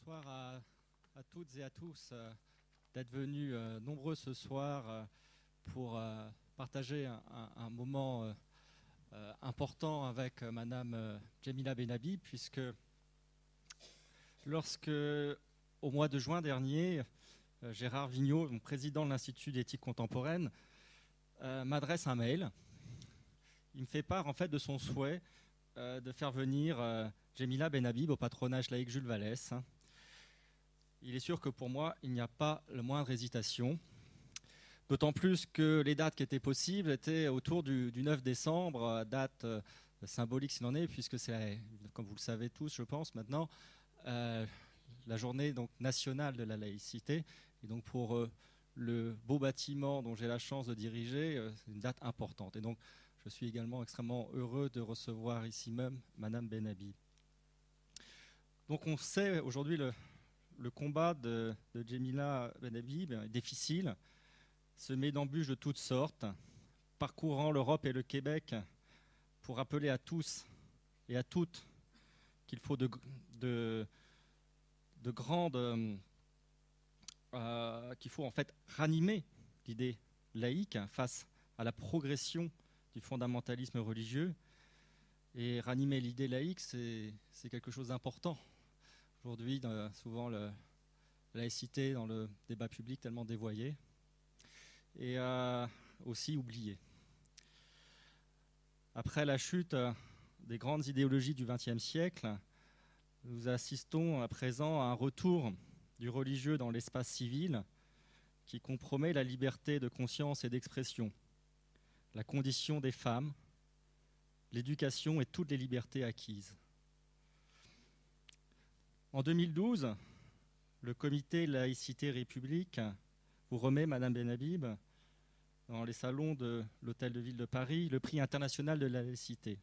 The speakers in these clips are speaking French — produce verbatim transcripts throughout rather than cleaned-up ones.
Bonsoir à, à toutes et à tous euh, d'être venus euh, nombreux ce soir euh, pour euh, partager un, un- un moment euh, euh, important avec euh, Madame euh, Djemila Benhabib, puisque lorsque, au mois de juin dernier, euh, Gérard Vigneault, mon président de l'Institut d'éthique contemporaine, euh, m'adresse un mail. Il me fait part en fait de son souhait euh, de faire venir euh, Djemila Benhabib au patronage laïque Jules Vallès. Il est sûr que pour moi, il n'y a pas la moindre hésitation. D'autant plus que les dates qui étaient possibles étaient autour du, du neuf décembre, date euh, symbolique s'il en est, puisque c'est, comme vous le savez tous, je pense, maintenant, euh, la journée donc, nationale de la laïcité. Et donc pour euh, le beau bâtiment dont j'ai la chance de diriger, euh, c'est une date importante. Et donc je suis également extrêmement heureux de recevoir ici même Madame Benhabib. Donc on sait aujourd'hui le, le combat de, de Djemila Benhabib est difficile, semé d'embûches de toutes sortes, parcourant l'Europe et le Québec pour rappeler à tous et à toutes qu'il faut de, de, de grandes, euh, qu'il faut en fait ranimer l'idée laïque face à la progression du fondamentalisme religieux. Et ranimer l'idée laïque, c'est, c'est quelque chose d'important. Aujourd'hui, souvent, le, la laïcité dans le débat public tellement dévoyée et euh, aussi oubliée. Après la chute des grandes idéologies du vingtième siècle, nous assistons à présent à un retour du religieux dans l'espace civil qui compromet la liberté de conscience et d'expression, la condition des femmes, l'éducation et toutes les libertés acquises. En deux mille douze, le comité Laïcité République vous remet, Madame Benhabib, dans les salons de l'Hôtel de Ville de Paris, le prix international de la laïcité.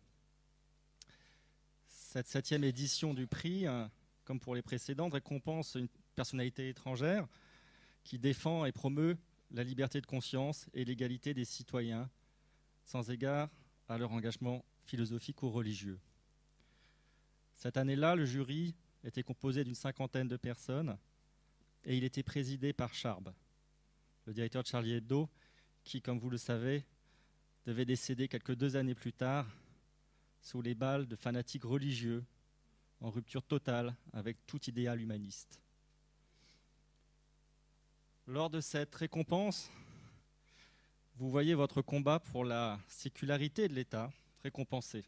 Cette septième édition du prix, comme pour les précédentes, récompense une personnalité étrangère qui défend et promeut la liberté de conscience et l'égalité des citoyens, sans égard à leur engagement philosophique ou religieux. Cette année-là, le jury était composé d'une cinquantaine de personnes et il était présidé par Charb, le directeur de Charlie Hebdo, qui, comme vous le savez, devait décéder quelques deux années plus tard sous les balles de fanatiques religieux en rupture totale avec tout idéal humaniste. Lors de cette récompense, vous voyez votre combat pour la sécularité de l'État récompensé.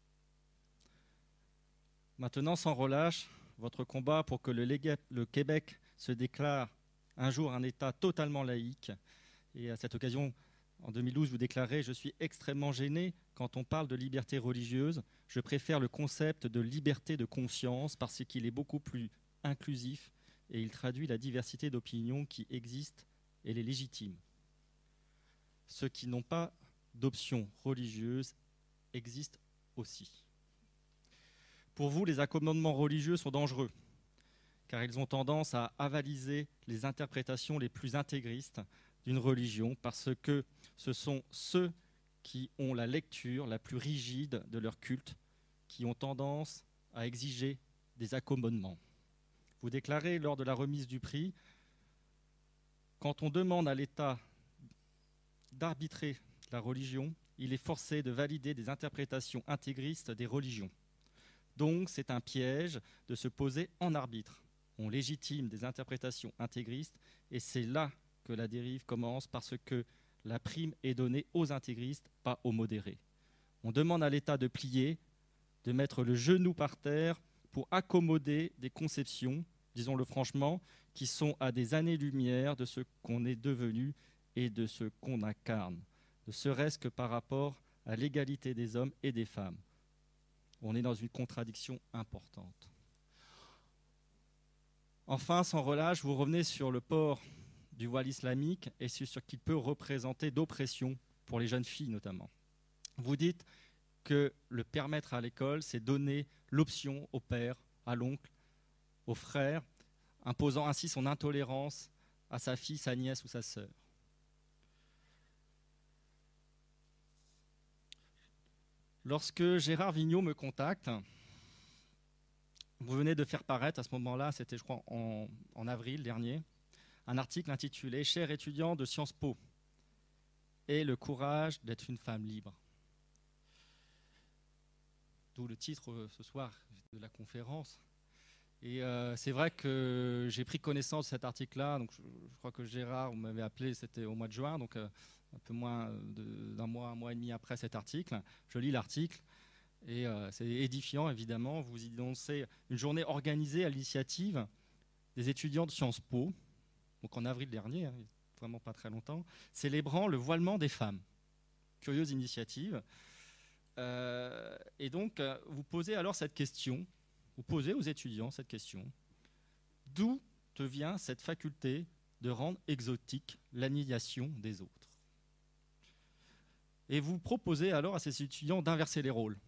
Maintenant, sans relâche, votre combat pour que le, le Québec se déclare un jour un État totalement laïque. Et à cette occasion, en deux mille douze, vous déclarez « Je suis extrêmement gêné quand on parle de liberté religieuse. Je préfère le concept de liberté de conscience parce qu'il est beaucoup plus inclusif et il traduit la diversité d'opinions qui existe et les légitime. Ceux qui n'ont pas d'option religieuse existent aussi. Pour vous, les accommodements religieux sont dangereux car ils ont tendance à avaliser les interprétations les plus intégristes d'une religion parce que ce sont ceux qui ont la lecture la plus rigide de leur culte qui ont tendance à exiger des accommodements. Vous déclarez lors de la remise du prix, quand on demande à l'État d'arbitrer la religion, il est forcé de valider des interprétations intégristes des religions. Donc c'est un piège de se poser en arbitre. On légitime des interprétations intégristes et c'est là que la dérive commence parce que la prime est donnée aux intégristes, pas aux modérés. On demande à l'État de plier, de mettre le genou par terre pour accommoder des conceptions, disons-le franchement, qui sont à des années-lumière de ce qu'on est devenu et de ce qu'on incarne, ne serait-ce que par rapport à l'égalité des hommes et des femmes. On est dans une contradiction importante. Enfin, sans relâche, vous revenez sur le port du voile islamique et sur ce qu'il peut représenter d'oppression pour les jeunes filles notamment. Vous dites que le permettre à l'école, c'est donner l'option au père, à l'oncle, au frère, imposant ainsi son intolérance à sa fille, sa nièce ou sa sœur. Lorsque Gérard Vigneault me contacte, vous venez de faire paraître à ce moment-là, c'était je crois en, en avril dernier, un article intitulé « Chers étudiants de Sciences Po, et le courage d'être une femme libre ». D'où le titre euh, ce soir de la conférence. Et euh, c'est vrai que j'ai pris connaissance de cet article-là. Donc je, je crois que Gérard, vous m'avez appelé, c'était au mois de juin, donc euh, un peu moins d'un mois, un mois et demi après cet article. Je lis l'article et euh, c'est édifiant, évidemment. Vous y dénoncez une journée organisée à l'initiative des étudiants de Sciences Po, donc en avril dernier, hein, vraiment pas très longtemps, célébrant le voilement des femmes. Curieuse initiative. Euh, et donc, euh, vous posez alors cette question. Vous posez aux étudiants cette question. D'où te vient cette faculté de rendre exotique l'annihilation des autres? Et vous proposez alors à ces étudiants d'inverser les rôles.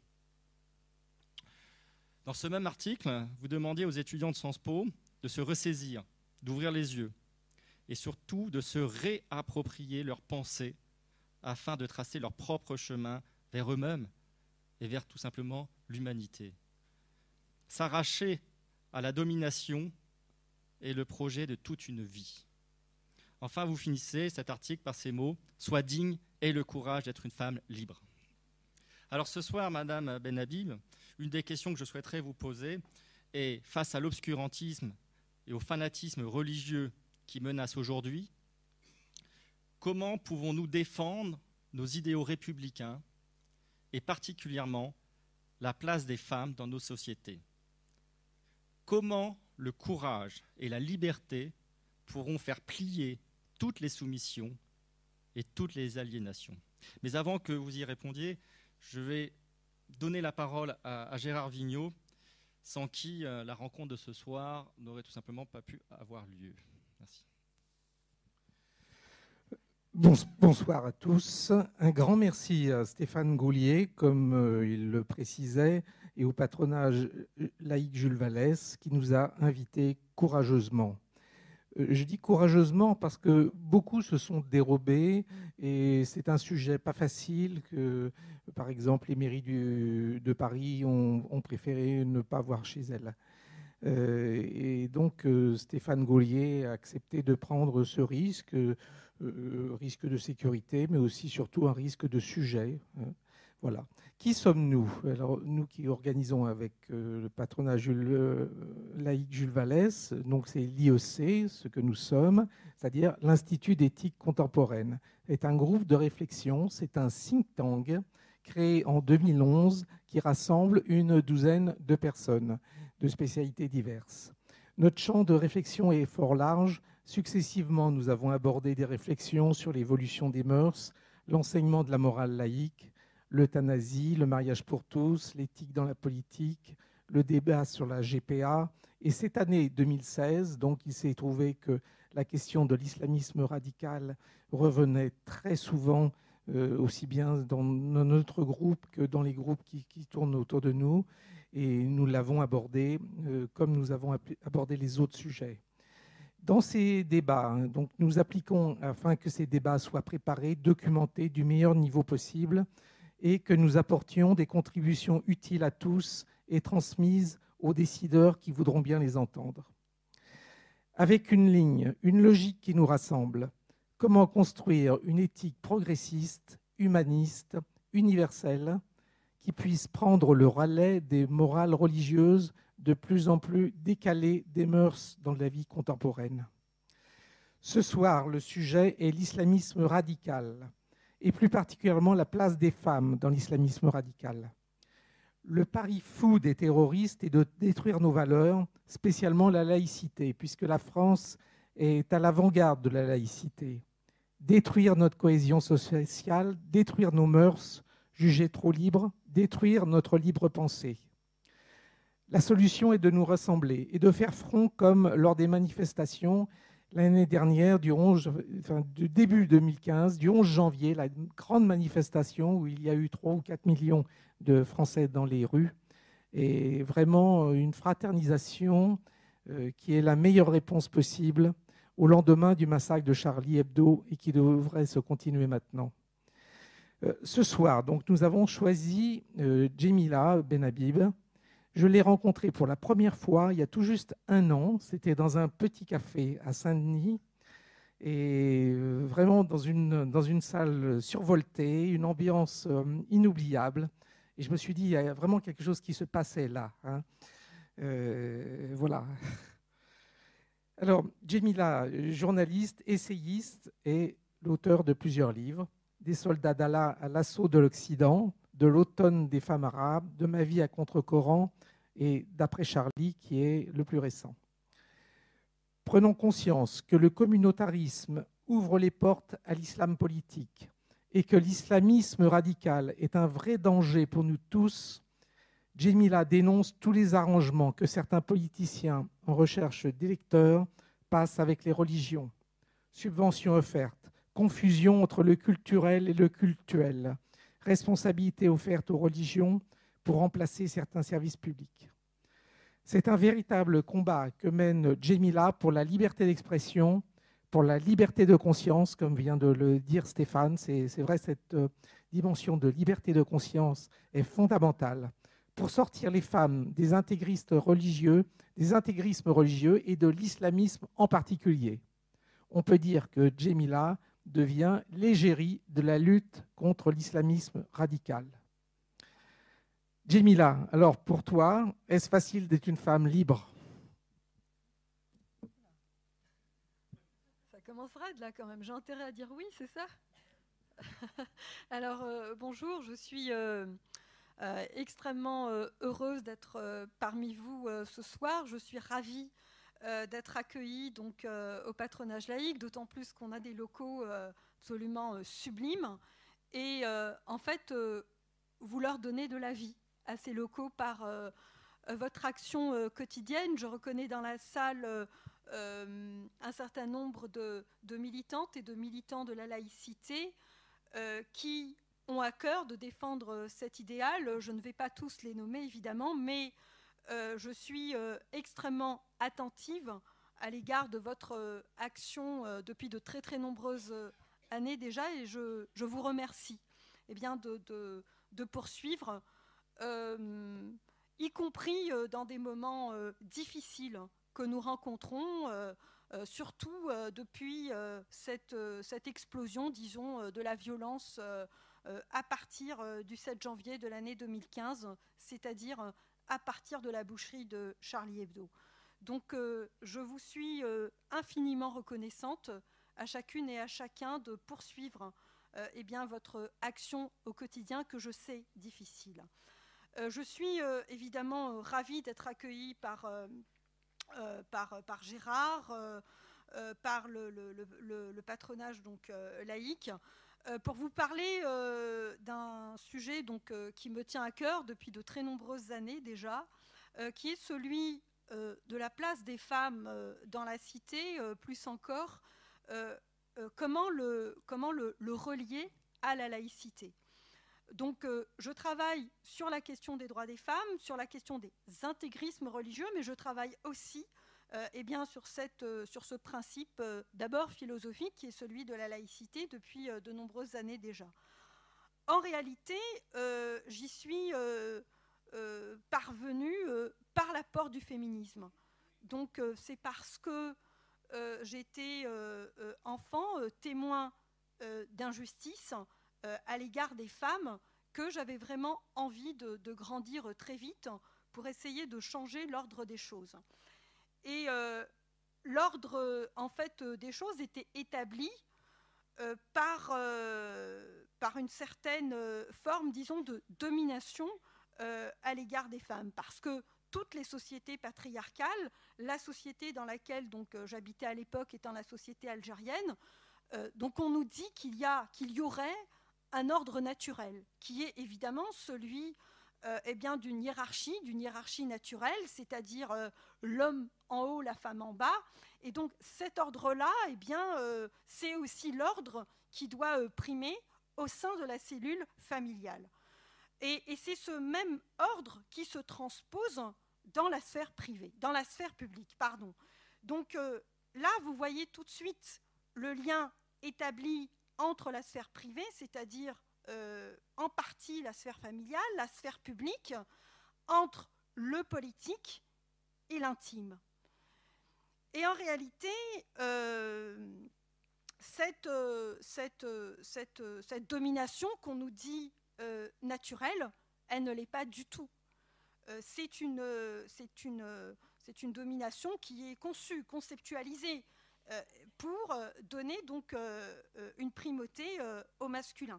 Dans ce même article, vous demandiez aux étudiants de Sciences Po de se ressaisir, d'ouvrir les yeux et surtout de se réapproprier leurs pensées afin de tracer leur propre chemin vers eux-mêmes et vers tout simplement l'humanité. S'arracher à la domination est le projet de toute une vie. Enfin, vous finissez cet article par ces mots « Sois digne et le courage d'être une femme libre ». Alors ce soir, Madame Benhabib, une des questions que je souhaiterais vous poser est, face à l'obscurantisme et au fanatisme religieux qui menacent aujourd'hui, comment pouvons-nous défendre nos idéaux républicains et particulièrement la place des femmes dans nos sociétés? Comment le courage et la liberté pourront faire plier toutes les soumissions et toutes les aliénations? Mais avant que vous y répondiez, je vais donner la parole à, à Gérard Vigneault, sans qui euh, la rencontre de ce soir n'aurait tout simplement pas pu avoir lieu. Merci. Bonsoir à tous. Un grand merci à Stéphane Gaulier, comme euh, il le précisait, et au patronage laïque Jules Vallès, qui nous a invités courageusement. Euh, je dis courageusement parce que beaucoup se sont dérobés et c'est un sujet pas facile que, par exemple, les mairies du, de Paris ont, ont préféré ne pas voir chez elles. Euh, et donc, euh, Stéphane Gaulier a accepté de prendre ce risque, euh, risque de sécurité, mais aussi surtout un risque de sujet. Hein. Voilà. Qui sommes-nous? Alors, nous qui organisons avec euh, le patronage euh, laïque Jules Vallès, donc c'est l'I E C, ce que nous sommes, c'est-à-dire l'Institut d'éthique contemporaine. C'est un groupe de réflexion, c'est un think tank créé en deux mille onze qui rassemble une douzaine de personnes de spécialités diverses. Notre champ de réflexion est fort large. Successivement, nous avons abordé des réflexions sur l'évolution des mœurs, l'enseignement de la morale laïque, l'euthanasie, le mariage pour tous, l'éthique dans la politique, le débat sur la G P A. Et cette année deux mille seize, donc, il s'est trouvé que la question de l'islamisme radical revenait très souvent, euh, aussi bien dans notre groupe que dans les groupes qui, qui tournent autour de nous. Et nous l'avons abordé euh, comme nous avons abordé les autres sujets. Dans ces débats, hein, donc, nous appliquons, afin que ces débats soient préparés, documentés du meilleur niveau possible et que nous apportions des contributions utiles à tous et transmises aux décideurs qui voudront bien les entendre. Avec une ligne, une logique qui nous rassemble, comment construire une éthique progressiste, humaniste, universelle, qui puisse prendre le relais des morales religieuses de plus en plus décalées des mœurs dans la vie contemporaine. Ce soir, le sujet est l'islamisme radical, et plus particulièrement la place des femmes dans l'islamisme radical. Le pari fou des terroristes est de détruire nos valeurs, spécialement la laïcité, puisque la France est à l'avant-garde de la laïcité. Détruire notre cohésion sociale, détruire nos mœurs, jugées trop libres, détruire notre libre pensée. La solution est de nous rassembler et de faire front comme lors des manifestations l'année dernière, du, onze, enfin, du début deux mille quinze, du onze janvier, la grande manifestation où il y a eu trois ou quatre millions de Français dans les rues, et vraiment une fraternisation euh, qui est la meilleure réponse possible au lendemain du massacre de Charlie Hebdo et qui devrait se continuer maintenant. Euh, ce soir, donc, nous avons choisi euh, Djemila Benhabib, Je l'ai rencontré pour la première fois il y a tout juste un an. C'était dans un petit café à Saint-Denis et vraiment dans une, dans une salle survoltée, une ambiance inoubliable. Et je me suis dit, il y a vraiment quelque chose qui se passait là. Hein. Euh, voilà. Alors, Djémila, journaliste, essayiste et l'auteur de plusieurs livres, Des soldats d'Allah à l'assaut de l'Occident, de l'automne des femmes arabes, de ma vie à contre-courant et d'après Charlie, qui est le plus récent. Prenons conscience que le communautarisme ouvre les portes à l'islam politique et que l'islamisme radical est un vrai danger pour nous tous. Djémila dénonce tous les arrangements que certains politiciens en recherche d'électeurs passent avec les religions. Subventions offertes, confusion entre le culturel et le cultuel, responsabilité offerte aux religions pour remplacer certains services publics. C'est un véritable combat que mène Djémila pour la liberté d'expression, pour la liberté de conscience, comme vient de le dire Stéphane. C'est, c'est vrai, cette dimension de liberté de conscience est fondamentale pour sortir les femmes des intégristes religieux, des intégrismes religieux et de l'islamisme en particulier. On peut dire que Djémila devient l'égérie de la lutte contre l'islamisme radical. Djémila, alors pour toi, est-ce facile d'être une femme libre ? Ça commencera de là quand même. J'ai intérêt à dire oui, c'est ça ? Alors, euh, bonjour, je suis euh, euh, extrêmement euh, heureuse d'être euh, parmi vous euh, ce soir. Je suis ravie euh, d'être accueillie donc, euh, au patronage laïque, d'autant plus qu'on a des locaux euh, absolument euh, sublimes. Et euh, en fait, euh, vous leur donnez de la vie à ces locaux par euh, votre action euh, quotidienne. Je reconnais dans la salle euh, euh, un certain nombre de, de militantes et de militants de la laïcité euh, qui ont à cœur de défendre cet idéal. Je ne vais pas tous les nommer, évidemment, mais euh, je suis euh, extrêmement attentive à l'égard de votre euh, action euh, depuis de très très nombreuses années déjà, et je, je vous remercie eh bien, de, de, de poursuivre Euh, y compris euh, dans des moments euh, difficiles que nous rencontrons, euh, euh, surtout euh, depuis euh, cette, euh, cette explosion, disons, euh, de la violence euh, euh, à partir euh, du sept janvier de l'année deux mille quinze, c'est-à-dire euh, à partir de la boucherie de Charlie Hebdo. Donc euh, je vous suis euh, infiniment reconnaissante à chacune et à chacun de poursuivre euh, eh bien, votre action au quotidien que je sais difficile. Euh, je suis euh, évidemment euh, ravie d'être accueillie par, euh, euh, par, par Gérard, euh, euh, par le, le, le, le patronage donc, euh, laïque, euh, pour vous parler euh, d'un sujet donc, euh, qui me tient à cœur depuis de très nombreuses années déjà, euh, qui est celui euh, de la place des femmes euh, dans la cité, euh, plus encore, euh, euh, comment, le, comment le, le relier à la laïcité. Donc, euh, je travaille sur la question des droits des femmes, sur la question des intégrismes religieux, mais je travaille aussi euh, eh bien, sur, cette, euh, sur ce principe euh, d'abord philosophique qui est celui de la laïcité depuis euh, de nombreuses années déjà. En réalité, euh, j'y suis euh, euh, parvenue euh, par l'apport du féminisme. Donc, euh, c'est parce que euh, j'étais euh, euh, enfant, euh, témoin euh, d'injustice, Euh, à l'égard des femmes, que j'avais vraiment envie de, de grandir très vite pour essayer de changer l'ordre des choses. Et euh, l'ordre en fait des choses était établi euh, par, euh, par une certaine forme, disons, de domination euh, à l'égard des femmes, parce que toutes les sociétés patriarcales, la société dans laquelle donc, euh, j'habitais à l'époque étant la société algérienne, euh, donc on nous dit qu'il y a, qu'il y aurait un ordre naturel, qui est évidemment celui euh, eh bien, d'une hiérarchie, d'une hiérarchie naturelle, c'est-à-dire euh, l'homme en haut, la femme en bas. Et donc cet ordre-là, eh bien, euh, c'est aussi l'ordre qui doit euh, primer au sein de la cellule familiale. Et, et c'est ce même ordre qui se transpose dans la sphère privée, dans la sphère publique, pardon. Donc euh, là, vous voyez tout de suite le lien établi entre la sphère privée, c'est-à-dire euh, en partie la sphère familiale, la sphère publique, entre le politique et l'intime. Et en réalité, euh, cette, euh, cette, euh, cette, euh, cette domination qu'on nous dit euh, naturelle, elle ne l'est pas du tout. Euh, c'est une, euh, c'est une, euh, c'est une domination qui est conçue, conceptualisée euh, pour euh, donner donc euh, une primauté euh, au masculin.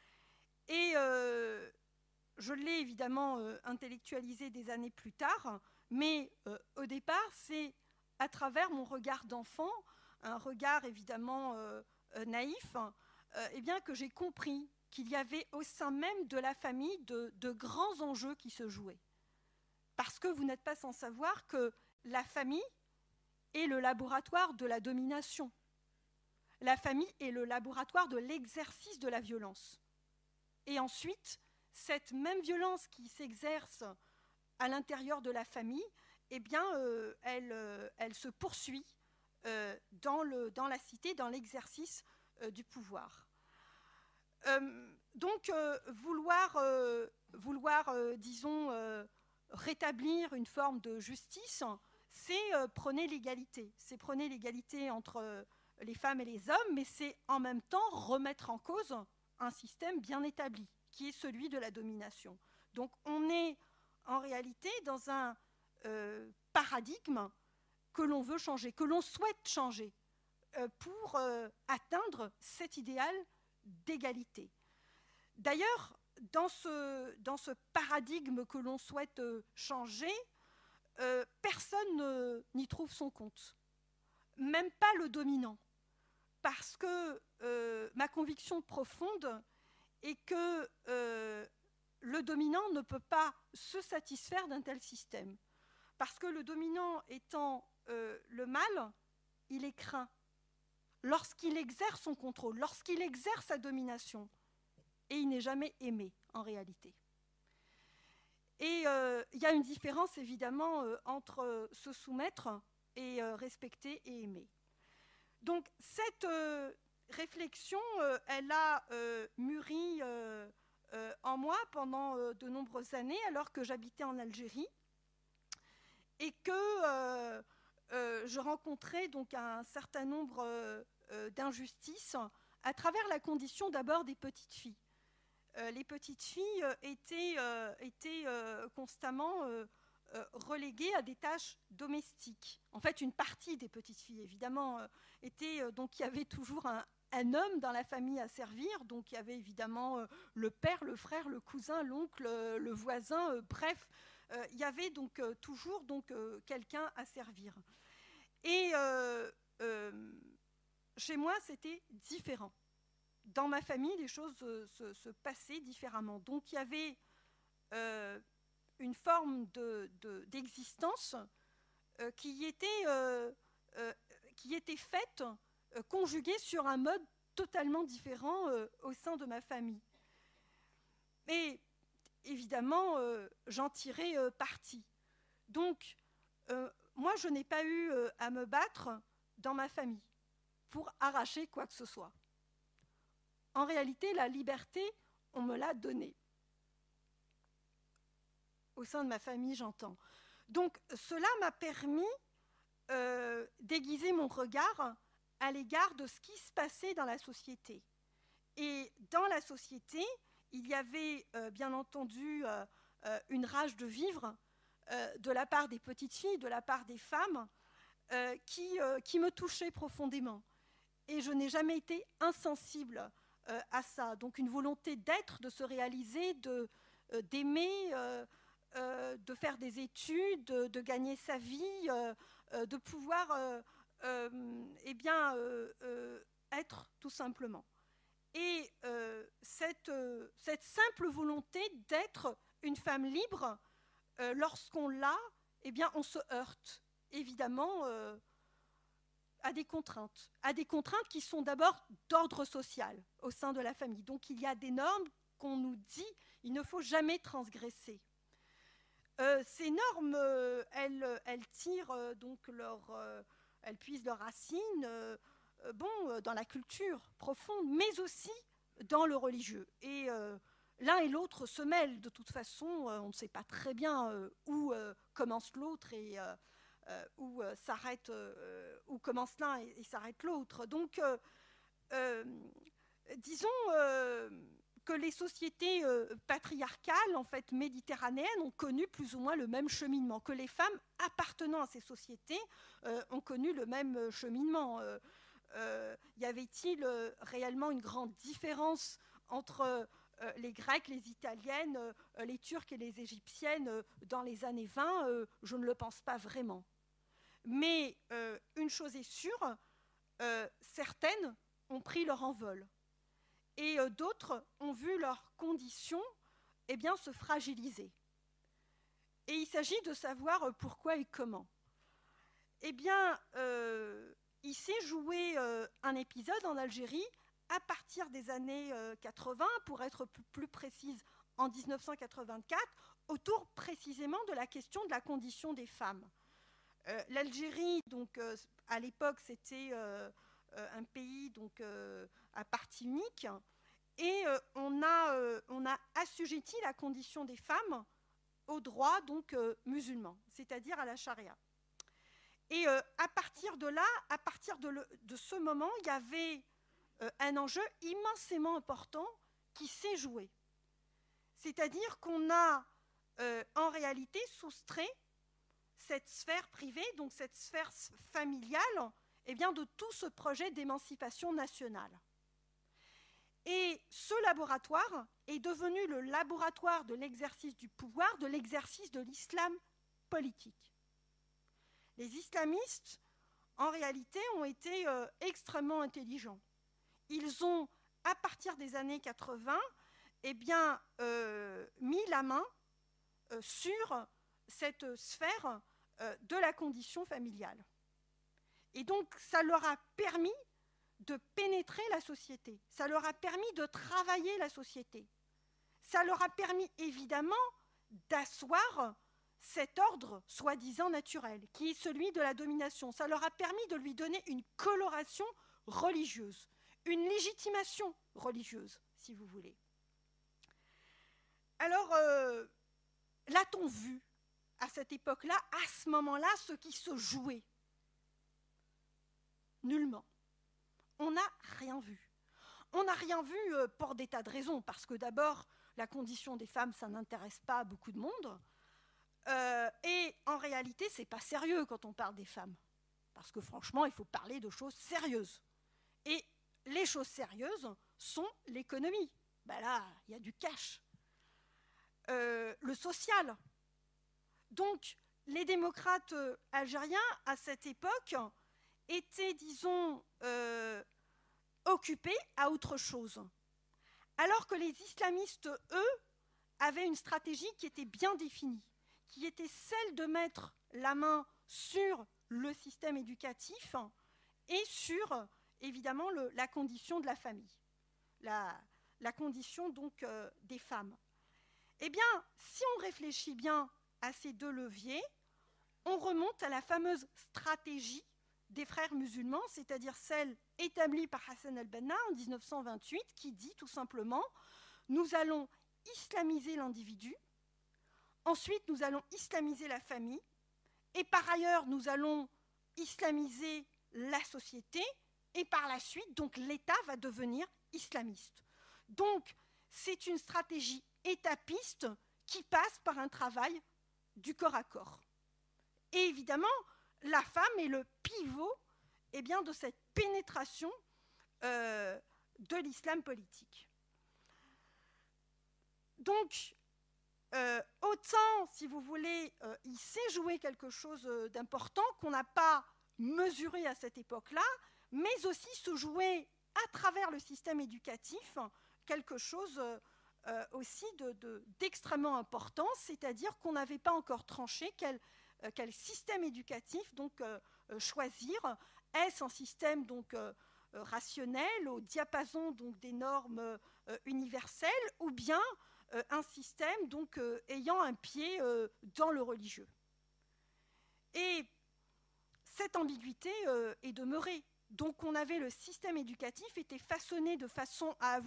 Et euh, je l'ai évidemment euh, intellectualisé des années plus tard, mais euh, au départ, c'est à travers mon regard d'enfant, un regard évidemment euh, euh, naïf, euh, eh bien, que j'ai compris qu'il y avait au sein même de la famille de, de grands enjeux qui se jouaient. Parce que vous n'êtes pas sans savoir que la famille est le laboratoire de la domination. La famille est le laboratoire de l'exercice de la violence. Et ensuite, cette même violence qui s'exerce à l'intérieur de la famille, eh bien, euh, elle, euh, elle se poursuit euh, dans, le, dans la cité, dans l'exercice euh, du pouvoir. Euh, donc, euh, vouloir, euh, vouloir euh, disons, euh, rétablir une forme de justice, c'est euh, prôner l'égalité. C'est prôner l'égalité entre euh, les femmes et les hommes, mais c'est en même temps remettre en cause un système bien établi, qui est celui de la domination. Donc, on est en réalité dans un euh, paradigme que l'on veut changer, que l'on souhaite changer euh, pour euh, atteindre cet idéal d'égalité. D'ailleurs, dans ce, dans ce paradigme que l'on souhaite euh, changer, euh, personne euh, n'y trouve son compte, même pas le dominant, parce que euh, ma conviction profonde est que euh, le dominant ne peut pas se satisfaire d'un tel système. Parce que le dominant étant euh, le mal, il est craint. Lorsqu'il exerce son contrôle, lorsqu'il exerce sa domination, et il n'est jamais aimé, en réalité. Et il euh, y a une différence, évidemment, euh, entre euh, se soumettre et euh, respecter et aimer. Donc, cette euh, réflexion, euh, elle a euh, mûri euh, euh, en moi pendant euh, de nombreuses années, alors que j'habitais en Algérie, et que euh, euh, je rencontrais donc un certain nombre euh, euh, d'injustices à travers la condition d'abord des petites filles. Euh, les petites filles euh, étaient, euh, étaient euh, constamment euh, euh, reléguées à des tâches domestiques. En fait, une partie des petites filles, évidemment, euh, était euh, donc il y avait toujours un, un homme dans la famille à servir. Donc il y avait évidemment euh, le père, le frère, le cousin, l'oncle, euh, le voisin. Euh, bref, euh, il y avait donc euh, toujours donc euh, quelqu'un à servir. Et euh, euh, chez moi, c'était différent. Dans ma famille, les choses se, se, se passaient différemment. Donc, il y avait euh, une forme de, de, d'existence euh, qui, était, euh, euh, qui était faite, euh, conjuguée sur un mode totalement différent euh, au sein de ma famille. Et évidemment, euh, j'en tirais euh, parti. Donc, euh, moi, je n'ai pas eu euh, à me battre dans ma famille pour arracher quoi que ce soit. En réalité, la liberté, on me l'a donnée. Au sein de ma famille, j'entends. Donc, cela m'a permis euh, d'aiguiser mon regard à l'égard de ce qui se passait dans la société. Et dans la société, il y avait euh, bien entendu euh, euh, une rage de vivre euh, de la part des petites filles, de la part des femmes, euh, qui, euh, qui me touchait profondément. Et je n'ai jamais été insensible euh, à ça. Donc une volonté d'être, de se réaliser, de, euh, d'aimer, euh, euh, de faire des études, de, de gagner sa vie, euh, euh, de pouvoir euh, euh, eh bien, euh, euh, être tout simplement. Et euh, cette, euh, cette simple volonté d'être une femme libre, euh, lorsqu'on l'a, eh bien, on se heurte, évidemment, euh, à des contraintes. À des contraintes qui sont d'abord d'ordre social au sein de la famille. Donc, il y a des normes qu'on nous dit, il ne faut jamais transgresser. Euh, ces normes, euh, elles, elles tirent euh, donc leur... Euh, elles puisent leurs racines... Euh, bon, dans la culture profonde, mais aussi dans le religieux. Et euh, l'un et l'autre se mêlent. De toute façon, euh, on ne sait pas très bien euh, où euh, commence l'autre et euh, euh, où euh, s'arrête, euh, où commence l'un et, et s'arrête l'autre. Donc, euh, euh, disons euh, que les sociétés euh, patriarcales, en fait, méditerranéennes, ont connu plus ou moins le même cheminement, que les femmes appartenant à ces sociétés euh, ont connu le même cheminement. Euh, euh, y avait-il euh, réellement une grande différence entre euh, les Grecs, les Italiennes, euh, les Turcs et les Égyptiennes euh, dans les années vingt? euh, Je ne le pense pas vraiment. Mais euh, une chose est sûre, euh, certaines ont pris leur envol. Et euh, d'autres ont vu leurs conditions eh bien, se fragiliser. Et il s'agit de savoir pourquoi et comment. Eh bien, euh, il s'est joué euh, un épisode en Algérie à partir des années euh, quatre-vingts, pour être plus précise, en dix-neuf cent quatre-vingt-quatre, autour précisément de la question de la condition des femmes. Euh, L'Algérie, donc, euh, à l'époque, c'était euh, un pays donc, euh, à partie unique, et euh, on, a, euh, on a assujetti la condition des femmes aux droits donc, euh, musulmans, c'est-à-dire à la charia. Et euh, à partir de là, à partir de, le, de ce moment, il y avait euh, un enjeu immensément important qui s'est joué. C'est-à-dire qu'on a euh, en réalité soustrait cette sphère privée, donc cette sphère familiale, eh bien, de tout ce projet d'émancipation nationale. Et ce laboratoire est devenu le laboratoire de l'exercice du pouvoir, de l'exercice de l'islam politique. Les islamistes, en réalité, ont été euh, extrêmement intelligents. Ils ont, à partir des années quatre-vingts, eh bien, euh, mis la main euh, sur cette sphère euh, de la condition familiale. Et donc, ça leur a permis de pénétrer la société. Ça leur a permis de travailler la société. Ça leur a permis, évidemment, d'asseoir cet ordre soi-disant naturel, qui est celui de la domination. Ça leur a permis de lui donner une coloration religieuse, une légitimation religieuse, si vous voulez. Alors, euh, l'a-t-on vu, à cette époque-là, à ce moment-là, ce qui se jouait? Nullement. On n'a rien vu. On n'a rien vu euh, pour des tas de raisons, parce que d'abord, la condition des femmes, ça n'intéresse pas beaucoup de monde. Euh, et en réalité, ce n'est pas sérieux quand on parle des femmes. Parce que franchement, il faut parler de choses sérieuses. Et les choses sérieuses sont l'économie. Ben là, il y a du cash. Euh, le social. Donc, les démocrates euh, algériens, à cette époque, étaient, disons, euh, occupés à autre chose. Alors que les islamistes, eux, avaient une stratégie qui était bien définie, qui était celle de mettre la main sur le système éducatif et sur, évidemment, le, la condition de la famille, la, la condition donc euh, des femmes. Eh bien, si on réfléchit bien à ces deux leviers, on remonte à la fameuse stratégie des frères musulmans, c'est-à-dire celle établie par Hassan al-Banna en dix-neuf cent vingt-huit, qui dit tout simplement « Nous allons islamiser l'individu, ensuite nous allons islamiser la famille, et par ailleurs nous allons islamiser la société, et par la suite, donc l'État va devenir islamiste. » Donc, c'est une stratégie étapiste qui passe par un travail du corps à corps. Et évidemment, la femme est le pivot eh bien, de cette pénétration euh, de l'islam politique. Donc, euh, autant, si vous voulez, euh, il s'est joué quelque chose d'important qu'on n'a pas mesuré à cette époque-là, mais aussi se jouer à travers le système éducatif quelque chose euh, aussi de, de, d'extrêmement important, c'est-à-dire qu'on n'avait pas encore tranché quel, euh, quel système éducatif donc, euh, choisir. Est-ce un système donc, euh, rationnel, au diapason donc, des normes euh, universelles, ou bien euh, un système donc, euh, ayant un pied euh, dans le religieux? Et cette ambiguïté euh, est demeurée. Donc on avait le système éducatif était façonné de façon à avoir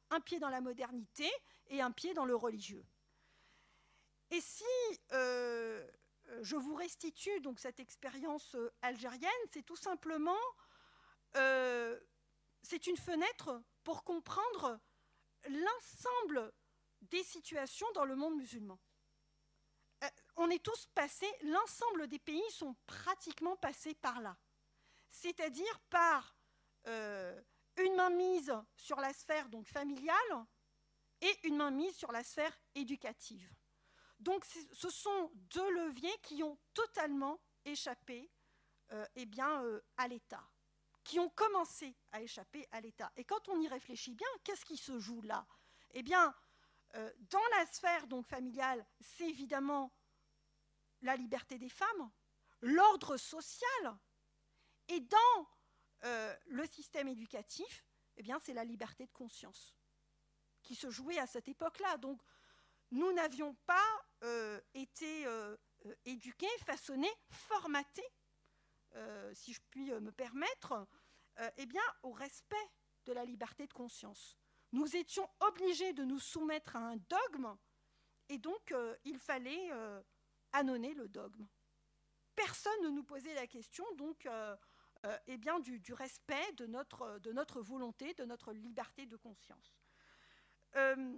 un pied dans la modernité et un pied dans le religieux. Et si euh, je vous restitue donc cette expérience algérienne, c'est tout simplement, euh, c'est une fenêtre pour comprendre l'ensemble des situations dans le monde musulman. Euh, on est tous passés, l'ensemble des pays sont pratiquement passés par là. C'est-à-dire par euh, une mainmise sur la sphère donc, familiale et une mainmise sur la sphère éducative. Donc ce sont deux leviers qui ont totalement échappé euh, eh bien, euh, à l'État, qui ont commencé à échapper à l'État. Et quand on y réfléchit bien, qu'est-ce qui se joue là? Eh bien, euh, dans la sphère donc, familiale, c'est évidemment la liberté des femmes, l'ordre social, et dans euh, le système éducatif, eh bien, c'est la liberté de conscience qui se jouait à cette époque-là. Donc, nous n'avions pas euh, été euh, éduqués, façonnés, formatés, euh, si je puis me permettre, euh, eh bien, au respect de la liberté de conscience. Nous étions obligés de nous soumettre à un dogme, et donc euh, il fallait euh, annoncer le dogme. Personne ne nous posait la question donc, euh, euh, eh bien, du, du respect de notre, de notre volonté, de notre liberté de conscience. Euh,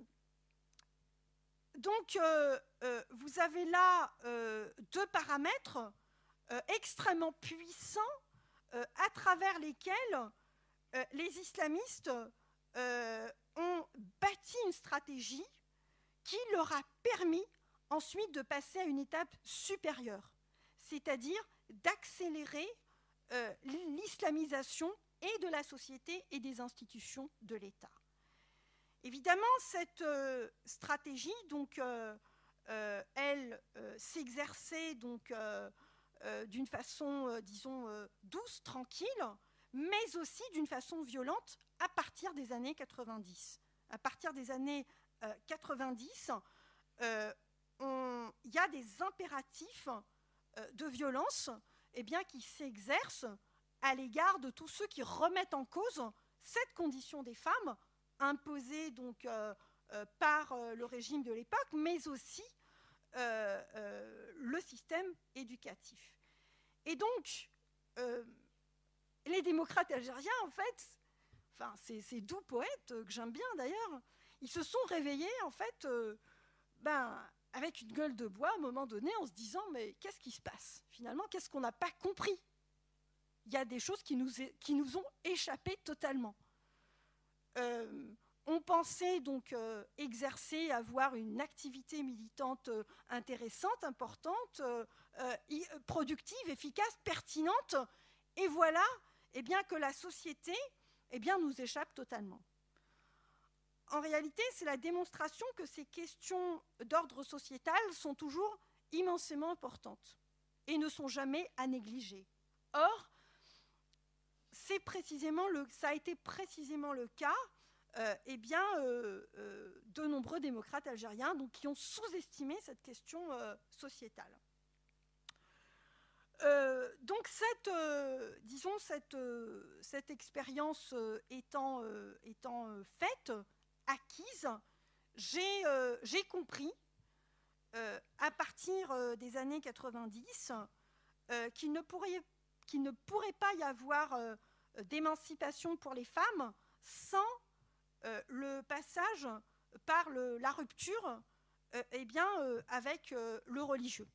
donc, euh, euh, vous avez là euh, deux paramètres euh, extrêmement puissants euh, à travers lesquels euh, les islamistes euh, ont bâti une stratégie qui leur a permis ensuite de passer à une étape supérieure, c'est-à-dire d'accélérer euh, l'islamisation et de la société et des institutions de l'État. Évidemment, cette euh, stratégie, donc, euh, euh, elle euh, s'exerçait donc euh, euh, d'une façon, euh, disons, euh, douce, tranquille, mais aussi d'une façon violente à partir des années quatre-vingt-dix. À partir des années euh, quatre-vingt-dix, euh, on, y a des impératifs euh, de violence eh bien, qui s'exercent à l'égard de tous ceux qui remettent en cause cette condition des femmes imposée donc, euh, euh, par euh, le régime de l'époque, mais aussi euh, euh, le système éducatif. Et donc, euh, les démocrates algériens, en fait, enfin, ces, ces doux poètes que j'aime bien d'ailleurs, ils se sont réveillés, en fait, euh, ben, avec une gueule de bois à un moment donné, en se disant, mais qu'est-ce qui se passe? Finalement, qu'est-ce qu'on n'a pas compris? Il y a des choses qui nous, qui nous ont échappé totalement. Euh, on pensait donc euh, exercer, avoir une activité militante euh, intéressante, importante, euh, euh, productive, efficace, pertinente, et voilà eh bien, que la société eh bien, nous échappe totalement. En réalité, c'est la démonstration que ces questions d'ordre sociétal sont toujours immensément importantes et ne sont jamais à négliger. Or, c'est précisément le, ça a été précisément le cas euh, eh bien, euh, euh, de nombreux démocrates algériens donc, qui ont sous-estimé cette question euh, sociétale. Euh, donc, cette, euh, disons, cette, euh, cette expérience euh, étant, euh, étant euh, faite, acquise, j'ai euh, j'ai compris, euh, à partir euh, des années quatre-vingt-dix, euh, qu'il ne pourrait, qu'il ne pourrait pas y avoir euh, d'émancipation pour les femmes sans euh, le passage par le, la rupture euh, eh bien, euh, avec euh, le religieux.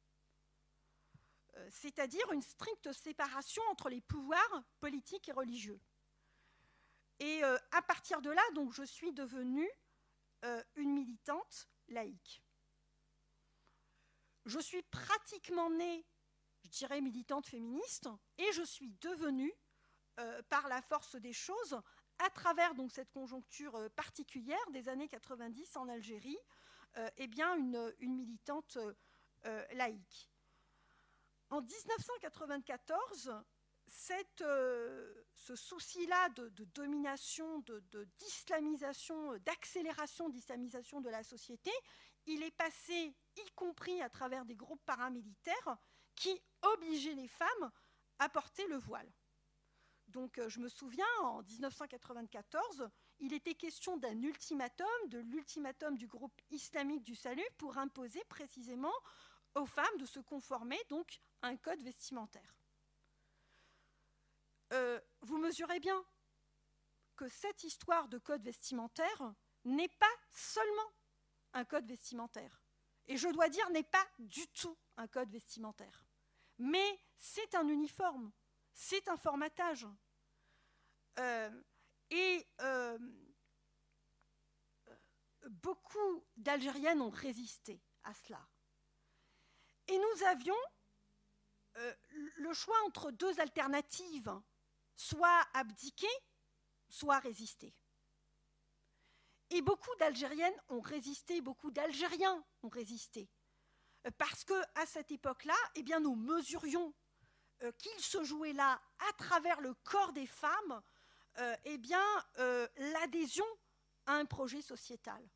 Euh, c'est-à-dire une stricte séparation entre les pouvoirs politiques et religieux. Et euh, à partir de là, donc, je suis devenue euh, une militante laïque. Je suis pratiquement née, je dirais, militante féministe, et je suis devenue, euh, par la force des choses, à travers donc, cette conjoncture euh, particulière des années quatre-vingt-dix en Algérie, euh, eh bien, une, une militante euh, laïque. En dix-neuf cent quatre-vingt-quatorze, Cette, euh, ce souci-là de, de domination, de, de, d'islamisation, d'accélération d'islamisation de la société, il est passé, y compris à travers des groupes paramilitaires, qui obligeaient les femmes à porter le voile. Donc, euh, je me souviens, en dix-neuf cent quatre-vingt-quatorze, il était question d'un ultimatum, de l'ultimatum du groupe islamique du salut pour imposer précisément aux femmes de se conformer donc à un code vestimentaire. Euh, vous mesurez bien que cette histoire de code vestimentaire n'est pas seulement un code vestimentaire. Et je dois dire, n'est pas du tout un code vestimentaire. Mais c'est un uniforme, c'est un formatage. Euh, et euh, beaucoup d'Algériennes ont résisté à cela. Et nous avions euh, le choix entre deux alternatives, soit abdiquer, soit résister. Et beaucoup d'Algériennes ont résisté, beaucoup d'Algériens ont résisté. Parce qu'à cette époque-là, eh bien, nous mesurions euh, qu'il se jouait là, à travers le corps des femmes, euh, eh bien, euh, l'adhésion à un projet sociétal.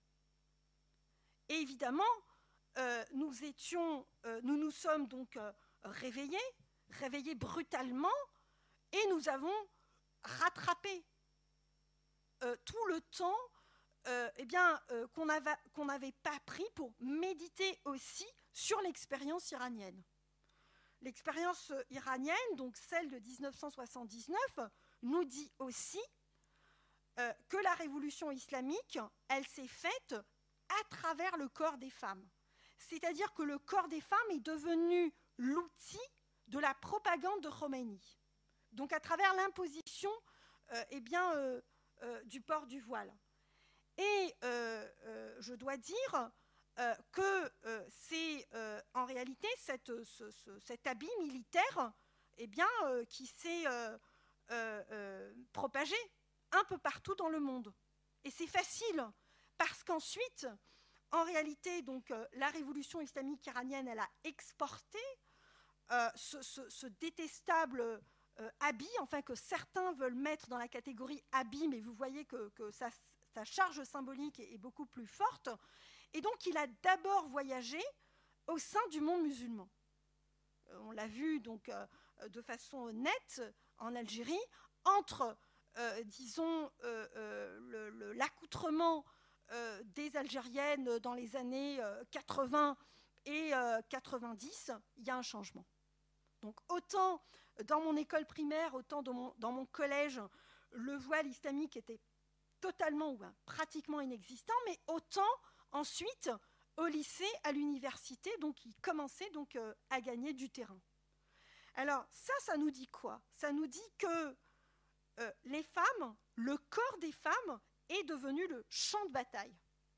Et évidemment, euh, nous, étions, euh, nous nous sommes donc euh, réveillés, réveillés brutalement, et nous avons rattrapé euh, tout le temps euh, eh bien, euh, qu'on n'avait qu'on n'avait pas pris pour méditer aussi sur l'expérience iranienne. L'expérience iranienne, donc celle de mille neuf cent soixante-dix-neuf, nous dit aussi euh, que la révolution islamique, elle s'est faite à travers le corps des femmes. C'est-à-dire que le corps des femmes est devenu l'outil de la propagande de Khomeini. Donc à travers l'imposition euh, eh bien, euh, euh, du port du voile. Et euh, euh, je dois dire euh, que euh, c'est euh, en réalité cette, ce, ce, cet habit militaire eh bien, euh, qui s'est euh, euh, euh, propagé un peu partout dans le monde. Et c'est facile, parce qu'ensuite, en réalité, donc, euh, la révolution islamique iranienne, elle a exporté euh, ce, ce, ce détestable euh, habit, enfin que certains veulent mettre dans la catégorie habit, mais vous voyez que, que ça, sa charge symbolique est, est beaucoup plus forte. Et donc, il a d'abord voyagé au sein du monde musulman. Euh, on l'a vu donc euh, de façon nette en Algérie, entre, euh, disons, euh, euh, le, le, l'accoutrement euh, des Algériennes dans les années euh, quatre-vingts et euh, quatre-vingt-dix, il y a un changement. Donc, autant dans mon école primaire, autant dans mon, dans mon collège, le voile islamique était totalement ou ben, pratiquement inexistant, mais autant ensuite au lycée, à l'université, donc il commençait donc euh, à gagner du terrain. Alors ça, ça nous dit quoi? Ça nous dit que euh, les femmes, le corps des femmes est devenu le champ de bataille,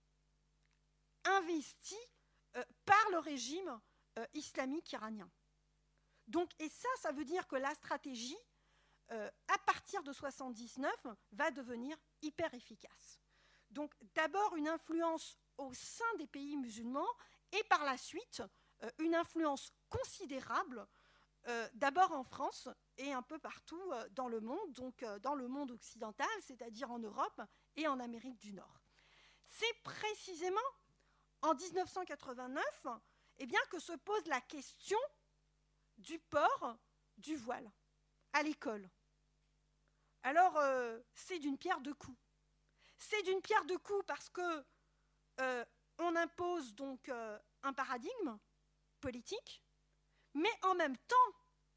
investi euh, par le régime euh, islamique iranien. Donc, et ça, ça veut dire que la stratégie, euh, à partir de soixante-dix-neuf, va devenir hyper efficace. Donc, d'abord une influence au sein des pays musulmans et par la suite, euh, une influence considérable, euh, d'abord en France et un peu partout euh, dans le monde, donc euh, dans le monde occidental, c'est-à-dire en Europe et en Amérique du Nord. C'est précisément en dix-neuf cent quatre-vingt-neuf eh bien, que se pose la question du port du voile à l'école. Alors, euh, c'est d'une pierre deux coups. C'est d'une pierre deux coups parce que euh, on impose donc euh, un paradigme politique, mais en même temps,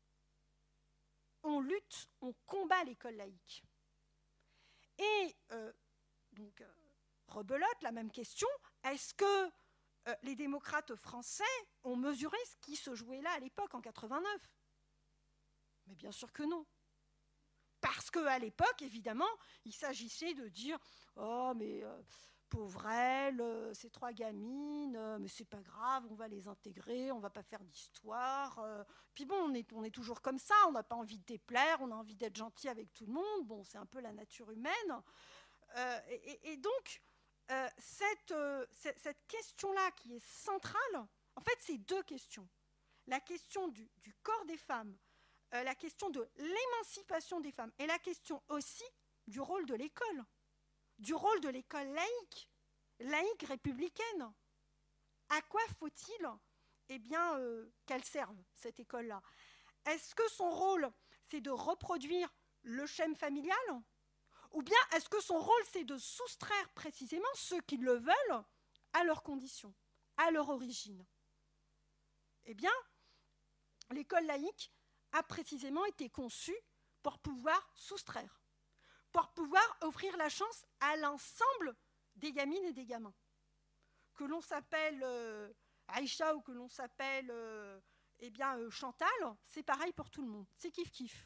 on lutte, on combat l'école laïque. Et euh, donc, euh, rebelote, la même question, est-ce que euh, les démocrates français ont mesuré ce qui se jouait là à l'époque, en quatre-vingt-neuf? Mais bien sûr que non. Parce qu'à l'époque, évidemment, il s'agissait de dire « Oh, mais euh, pauvre elle, euh, ces trois gamines, euh, mais c'est pas grave, on va les intégrer, on va pas faire d'histoire. Euh. » Puis bon, on est, on est toujours comme ça, on n'a pas envie de déplaire, on a envie d'être gentil avec tout le monde. Bon, c'est un peu la nature humaine. Euh, et, et donc, euh, cette, euh, cette, cette question-là qui est centrale, en fait, c'est deux questions. La question du, du corps des femmes, Euh, la question de l'émancipation des femmes et la question aussi du rôle de l'école, du rôle de l'école laïque, laïque républicaine. À quoi faut-il eh bien, euh, qu'elle serve, cette école-là? Est-ce que son rôle, c'est de reproduire le schème familial? Ou bien est-ce que son rôle, c'est de soustraire précisément ceux qui le veulent à leurs conditions, à leur origine? Eh bien, l'école laïque a précisément été conçue pour pouvoir soustraire, pour pouvoir offrir la chance à l'ensemble des gamines et des gamins. Que l'on s'appelle euh, Aïcha ou que l'on s'appelle euh, eh bien, euh, Chantal, c'est pareil pour tout le monde, c'est kiff-kiff.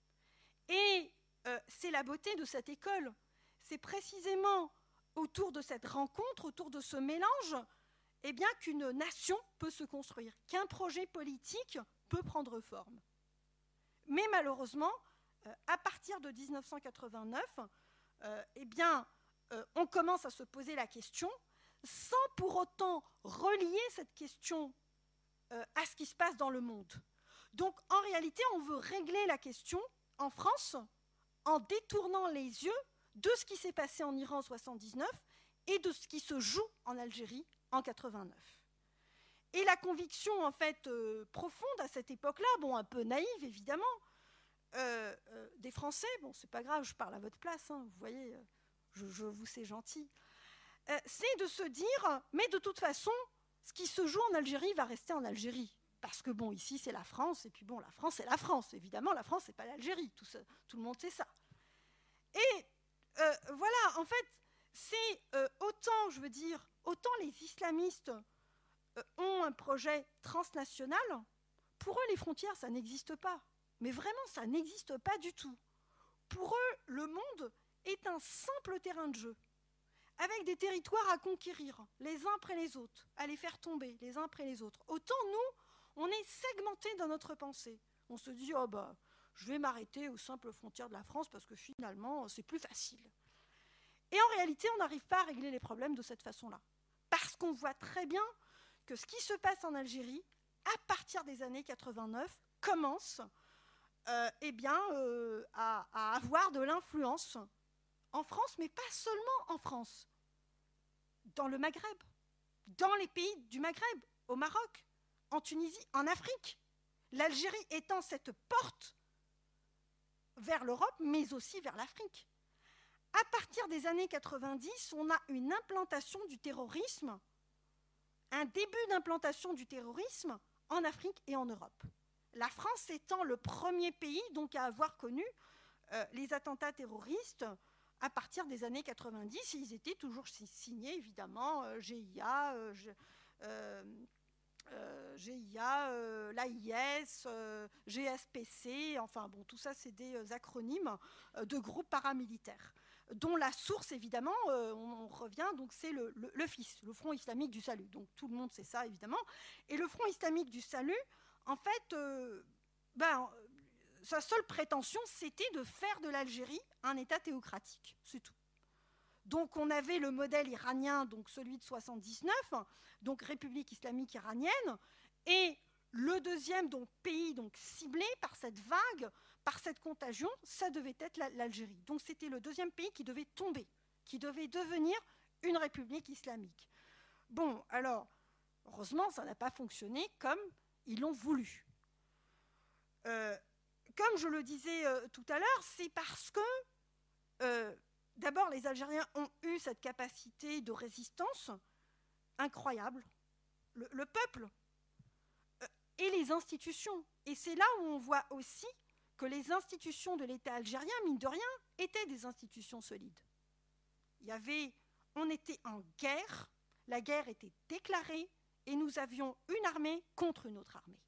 Et euh, c'est la beauté de cette école, c'est précisément autour de cette rencontre, autour de ce mélange, eh bien, qu'une nation peut se construire, qu'un projet politique peut prendre forme. Mais malheureusement, euh, à partir de mille neuf cent quatre-vingt-neuf, euh, eh bien, euh, on commence à se poser la question, sans pour autant relier cette question euh, à ce qui se passe dans le monde. Donc, en réalité, on veut régler la question en France en détournant les yeux de ce qui s'est passé en Iran en soixante-dix-neuf et de ce qui se joue en Algérie en quatre-vingt-neuf. Et la conviction, en fait, euh, profonde à cette époque-là, bon, un peu naïve, évidemment, euh, euh, des Français, bon, c'est pas grave, je parle à votre place, hein, vous voyez, euh, je, je vous sais gentil, euh, c'est de se dire, mais de toute façon, ce qui se joue en Algérie va rester en Algérie. Parce que, bon, ici, c'est la France, et puis, bon, la France, c'est la France. Évidemment, la France, c'est pas l'Algérie, tout, ça, tout le monde sait ça. Et euh, voilà, en fait, c'est euh, autant, je veux dire, autant les islamistes euh, ont un projet transnational, pour eux, les frontières, ça n'existe pas. Mais vraiment, ça n'existe pas du tout. Pour eux, le monde est un simple terrain de jeu, avec des territoires à conquérir, les uns après les autres, à les faire tomber, les uns après les autres. Autant nous, on est segmentés dans notre pensée. On se dit, oh bah, je vais m'arrêter aux simples frontières de la France parce que finalement, c'est plus facile. Et en réalité, on n'arrive pas à régler les problèmes de cette façon-là. Parce qu'on voit très bien que ce qui se passe en Algérie, à partir des années quatre-vingt-neuf, commence euh, eh bien, euh, à, à avoir de l'influence en France, mais pas seulement en France, dans le Maghreb, dans les pays du Maghreb, au Maroc, en Tunisie, en Afrique. L'Algérie étant cette porte vers l'Europe, mais aussi vers l'Afrique. À partir des années quatre-vingt-dix, on a une implantation du terrorisme, un début d'implantation du terrorisme en Afrique et en Europe. La France étant le premier pays donc, à avoir connu euh, les attentats terroristes à partir des années quatre-vingt-dix. Ils étaient toujours signés, évidemment, euh, G I A, euh, euh, euh, G I A, euh, l'A I S, euh, G S P C, enfin bon, tout ça c'est des euh, acronymes euh, de groupes paramilitaires, dont la source évidemment, euh, on, on revient, donc c'est le, le, le F I S, le Front Islamique du Salut. Donc tout le monde sait ça évidemment. Et le Front Islamique du Salut, en fait, euh, ben, sa seule prétention c'était de faire de l'Algérie un État théocratique, c'est tout. Donc on avait le modèle iranien, donc celui de soixante-dix-neuf, donc République islamique iranienne, et le deuxième donc, pays donc, ciblé par cette vague, par cette contagion, ça devait être l'Algérie. Donc c'était le deuxième pays qui devait tomber, qui devait devenir une république islamique. Bon, alors, heureusement, ça n'a pas fonctionné comme ils l'ont voulu. Euh, comme je le disais euh, tout à l'heure, c'est parce que... Euh, D'abord, les Algériens ont eu cette capacité de résistance incroyable. Le, le peuple euh, et les institutions. Et c'est là où on voit aussi que les institutions de l'État algérien, mine de rien, étaient des institutions solides. Il y avait, on était en guerre, la guerre était déclarée et nous avions une armée contre une autre armée.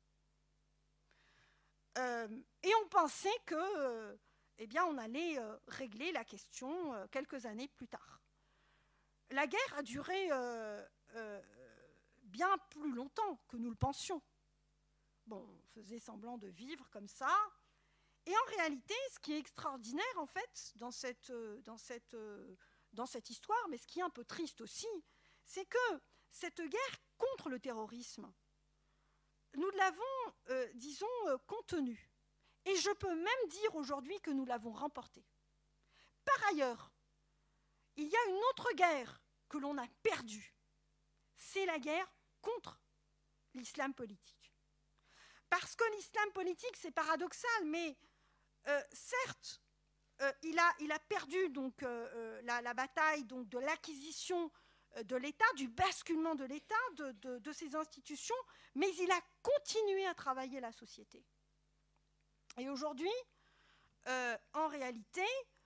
Euh, et on pensait que... Euh, eh bien, on allait euh, régler la question euh, quelques années plus tard. La guerre a duré euh, euh, bien plus longtemps que nous le pensions. Bon, on faisait semblant de vivre comme ça. Et en réalité, ce qui est extraordinaire, en fait, dans cette, euh, dans cette, euh, dans cette histoire, mais ce qui est un peu triste aussi, c'est que cette guerre contre le terrorisme, nous l'avons, euh, disons, euh, contenue. Et je peux même dire aujourd'hui que nous l'avons remportée. Par ailleurs, il y a une autre guerre que l'on a perdue. C'est la guerre contre l'islam politique. Parce que l'islam politique, c'est paradoxal, mais euh, certes, euh, il, a, il a perdu donc, euh, la, la bataille donc, de l'acquisition de l'État, du basculement de l'État, de, de, de ses institutions, mais il a continué à travailler la société. Et aujourd'hui, euh, en réalité,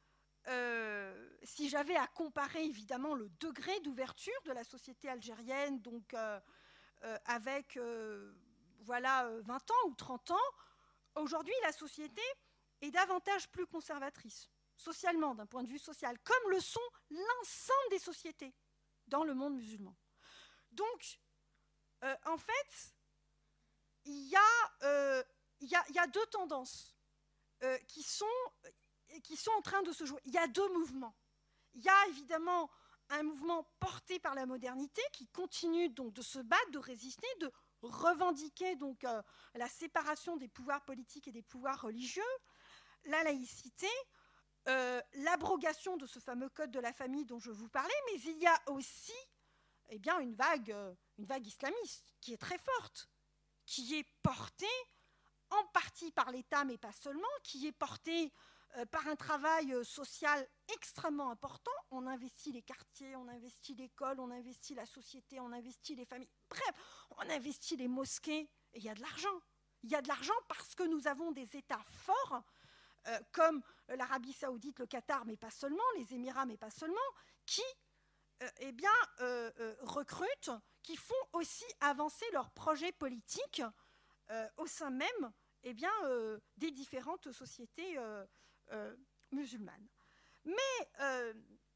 euh, si j'avais à comparer évidemment le degré d'ouverture de la société algérienne, donc euh, euh, avec euh, voilà, vingt ans ou trente ans, aujourd'hui la société est davantage plus conservatrice, socialement, d'un point de vue social, comme le sont l'ensemble des sociétés dans le monde musulman. Donc, euh, en fait, il y, euh, y, y a deux tendances euh, qui, sont, qui sont en train de se jouer. Il y a deux mouvements. Il y a évidemment un mouvement porté par la modernité qui continue donc de se battre, de résister, de revendiquer donc, euh, la séparation des pouvoirs politiques et des pouvoirs religieux, la laïcité, Euh, l'abrogation de ce fameux code de la famille dont je vous parlais, mais il y a aussi eh bien, une, vague, euh, une vague islamiste qui est très forte, qui est portée en partie par l'État, mais pas seulement, qui est portée euh, par un travail euh, social extrêmement important. On investit les quartiers, on investit l'école, on investit la société, on investit les familles. Bref, on investit les mosquées, et il y a de l'argent. Il y a de l'argent parce que nous avons des États forts, Euh, comme l'Arabie Saoudite, le Qatar, mais pas seulement, les Émirats, mais pas seulement, qui euh, eh bien, euh, euh, recrutent, qui font aussi avancer leurs projets politiques euh, au sein même eh bien, euh, des différentes sociétés euh, euh, musulmanes. Mais euh,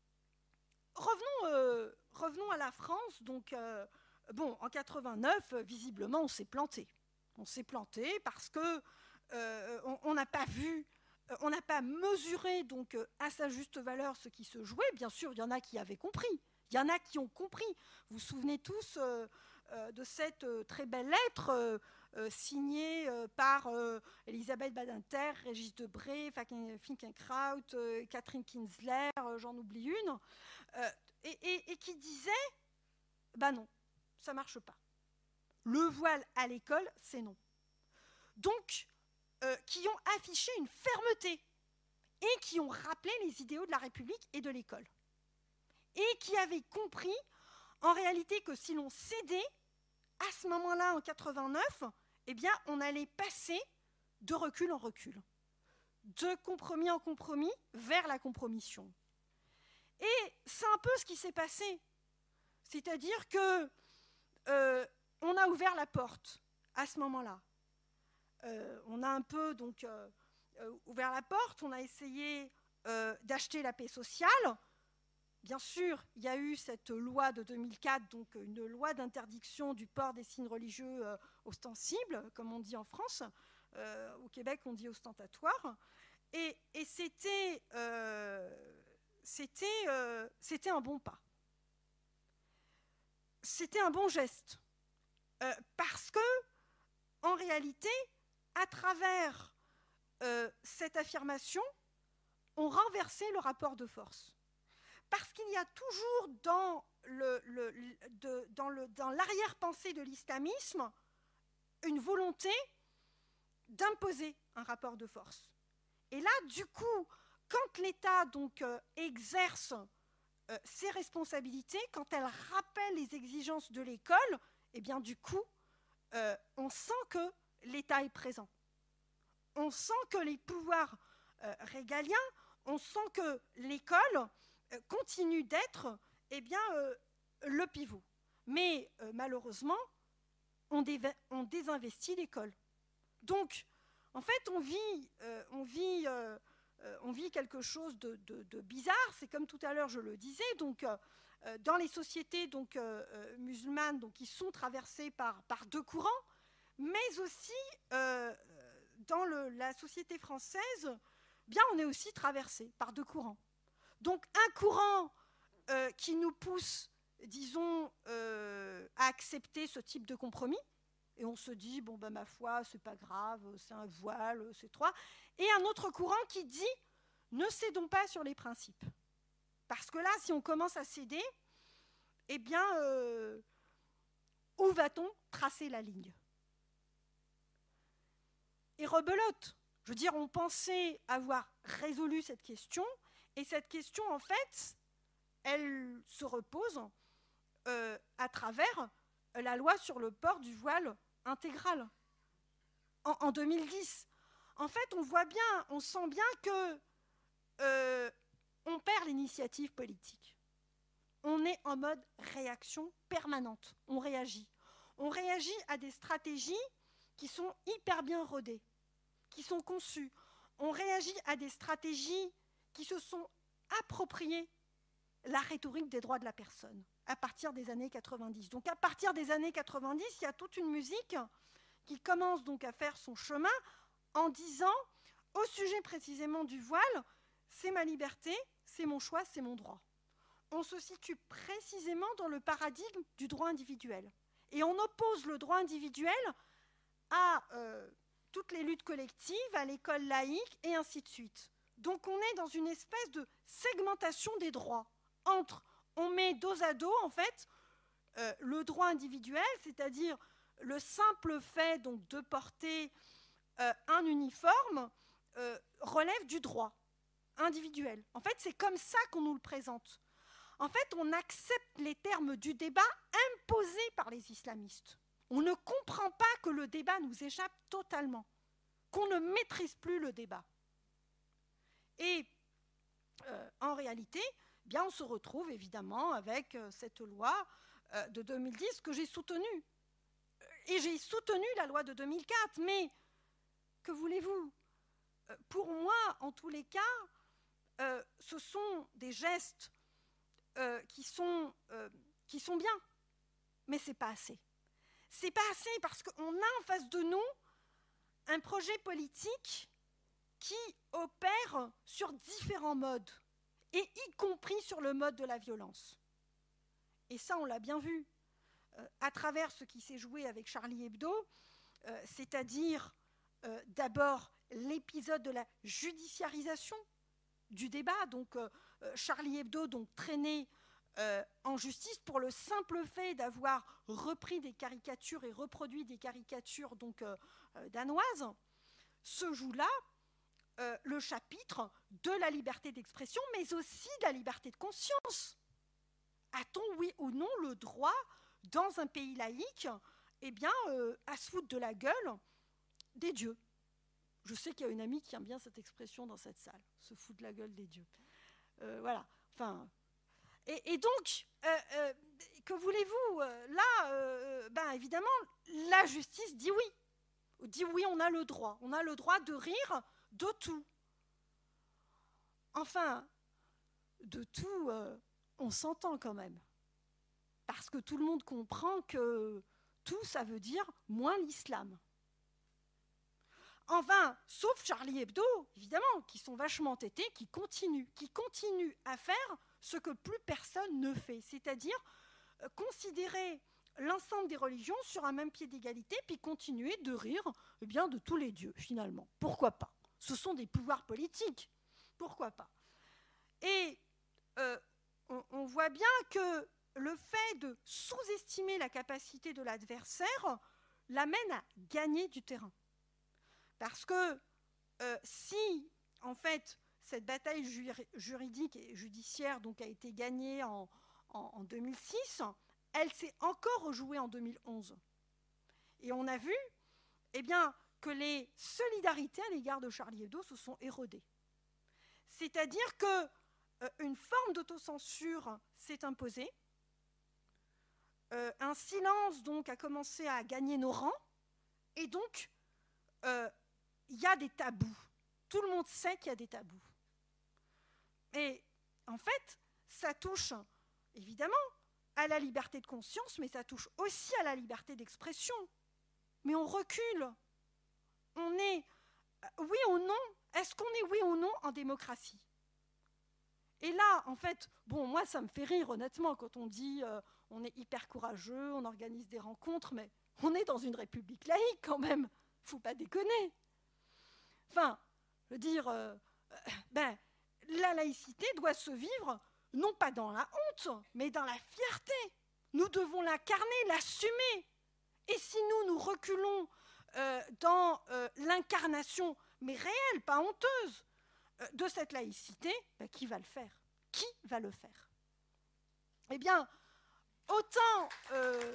revenons, euh, revenons à la France. Donc, euh, bon, en quatre-vingt-neuf, visiblement, on s'est planté. On s'est planté parce que euh, on n'a pas vu on n'a pas mesuré donc, à sa juste valeur ce qui se jouait. Bien sûr, il y en a qui avaient compris. Il y en a qui ont compris. Vous vous souvenez tous euh, euh, de cette euh, très belle lettre euh, euh, signée euh, par euh, Elisabeth Badinter, Régis Debray, Finkielkraut, euh, Catherine Kinsler, euh, j'en oublie une, euh, et, et, et qui disait « ben non, ça ne marche pas. Le voile à l'école, c'est non. » Donc, Euh, qui ont affiché une fermeté et qui ont rappelé les idéaux de la République et de l'école. Et qui avaient compris, en réalité, que si l'on cédait, à ce moment-là, en quatre-vingt-neuf, eh bien, on allait passer de recul en recul, de compromis en compromis, vers la compromission. Et c'est un peu ce qui s'est passé. C'est-à-dire que euh, on a ouvert la porte à ce moment-là. Euh, on a un peu donc, euh, euh, ouvert la porte, on a essayé euh, d'acheter la paix sociale. Bien sûr, il y a eu cette loi de deux mille quatre, donc une loi d'interdiction du port des signes religieux euh, ostensibles, comme on dit en France. Euh, au Québec, on dit ostentatoire. Et, et c'était, euh, c'était, euh, c'était un bon pas. C'était un bon geste. Euh, parce que, en réalité, à travers euh, cette affirmation, on renversait le rapport de force. Parce qu'il y a toujours dans, le, le, de, dans, le, dans l'arrière-pensée de l'islamisme une volonté d'imposer un rapport de force. Et là, du coup, quand l'État donc, euh, exerce euh, ses responsabilités, quand elle rappelle les exigences de l'école, eh bien, du coup, euh, on sent que l'État est présent. On sent que les pouvoirs euh, régaliens, on sent que l'école euh, continue d'être eh bien, euh, le pivot. Mais euh, malheureusement, on, déva- on désinvestit l'école. Donc, en fait, on vit, euh, on vit, euh, euh, on vit quelque chose de, de, de bizarre. C'est comme tout à l'heure, je le disais. Donc, euh, dans les sociétés donc, euh, musulmanes donc, qui sont traversées par, par deux courants, mais aussi euh, dans le, la société française, bien, on est aussi traversé par deux courants. Donc un courant euh, qui nous pousse, disons, euh, à accepter ce type de compromis, et on se dit, bon, ben, ma foi, c'est pas grave, c'est un voile, c'est trois, et un autre courant qui dit, ne cédons pas sur les principes. Parce que là, si on commence à céder, eh bien, euh, où va-t-on tracer la ligne ? Et rebelote, Je veux dire, on pensait avoir résolu cette question, et cette question, en fait, elle se repose euh, à travers la loi sur le port du voile intégral en, en deux mille dix. En fait, on voit bien, on sent bien que euh, on perd l'initiative politique. On est en mode réaction permanente. On réagit. On réagit à des stratégies qui sont hyper bien rodées, qui sont conçues. On réagit à des stratégies qui se sont appropriées la rhétorique des droits de la personne à partir des années quatre-vingt-dix. Donc à partir des années quatre-vingt-dix, il y a toute une musique qui commence donc à faire son chemin en disant, au sujet précisément du voile, c'est ma liberté, c'est mon choix, c'est mon droit. On se situe précisément dans le paradigme du droit individuel. Et on oppose le droit individuel à euh, toutes les luttes collectives, à l'école laïque, et ainsi de suite. Donc on est dans une espèce de segmentation des droits. Entre, on met dos à dos, en fait, euh, le droit individuel, c'est-à-dire le simple fait donc, de porter euh, un uniforme, euh, relève du droit individuel. En fait, c'est comme ça qu'on nous le présente. En fait, on accepte les termes du débat imposés par les islamistes. On ne comprend pas que le débat nous échappe totalement, qu'on ne maîtrise plus le débat. Et euh, en réalité, eh bien, on se retrouve évidemment avec euh, cette loi euh, de deux mille dix que j'ai soutenue. Et j'ai soutenu la loi de deux mille quatre, mais que voulez-vous ? euh, Pour moi, en tous les cas, euh, ce sont des gestes euh, qui, sont, euh, qui sont bien, mais ce n'est pas assez. C'est pas assez parce qu'on a en face de nous un projet politique qui opère sur différents modes, et y compris sur le mode de la violence. Et ça, on l'a bien vu euh, à travers ce qui s'est joué avec Charlie Hebdo, euh, c'est-à-dire euh, d'abord l'épisode de la judiciarisation du débat. Donc euh, Charlie Hebdo donc traîné Euh, en justice pour le simple fait d'avoir repris des caricatures et reproduit des caricatures donc, euh, euh, danoises, se joue là euh, le chapitre de la liberté d'expression, mais aussi de la liberté de conscience. A-t-on, oui ou non, le droit, dans un pays laïque, eh bien, euh, à se foutre de la gueule des dieux ? Je sais qu'il y a une amie qui aime bien cette expression dans cette salle, se foutre de la gueule des dieux. Euh, voilà, enfin... Et, et donc, euh, euh, que voulez-vous euh, Là, euh, ben, évidemment, la justice dit oui. Dit oui, on a le droit. On a le droit de rire de tout. Enfin, de tout, euh, on s'entend quand même. Parce que tout le monde comprend que tout, ça veut dire moins l'islam. Enfin, sauf Charlie Hebdo, évidemment, qui sont vachement entêtés, qui continuent, qui continuent à faire ce que plus personne ne fait, c'est-à-dire euh, considérer l'ensemble des religions sur un même pied d'égalité, puis continuer de rire eh bien, de tous les dieux, finalement. Pourquoi pas ? Ce sont des pouvoirs politiques. Pourquoi pas ? Et euh, on, on voit bien que le fait de sous-estimer la capacité de l'adversaire l'amène à gagner du terrain. Parce que euh, si, en fait, cette bataille jur- juridique et judiciaire donc, a été gagnée en, en, en deux mille six, elle s'est encore rejouée en deux mille onze. Et on a vu eh bien, que les solidarités à l'égard de Charlie Hebdo se sont érodées. C'est-à-dire qu'une euh, forme d'autocensure s'est imposée, euh, un silence donc, a commencé à gagner nos rangs, et donc, euh, il y a des tabous. Tout le monde sait qu'il y a des tabous. Et en fait, ça touche évidemment à la liberté de conscience, mais ça touche aussi à la liberté d'expression. Mais on recule. On est, oui ou non, est-ce qu'on est oui ou non en démocratie ? Et là, en fait, bon, moi, ça me fait rire, honnêtement, quand on dit euh, on est hyper courageux, on organise des rencontres, mais on est dans une république laïque quand même. Faut pas déconner. Enfin, je veux dire, euh, ben, la laïcité doit se vivre non pas dans la honte, mais dans la fierté. Nous devons l'incarner, l'assumer. Et si nous, nous reculons euh, dans euh, l'incarnation mais réelle, pas honteuse, euh, de cette laïcité, ben, qui va le faire? Qui va le faire? Eh bien, autant... Euh,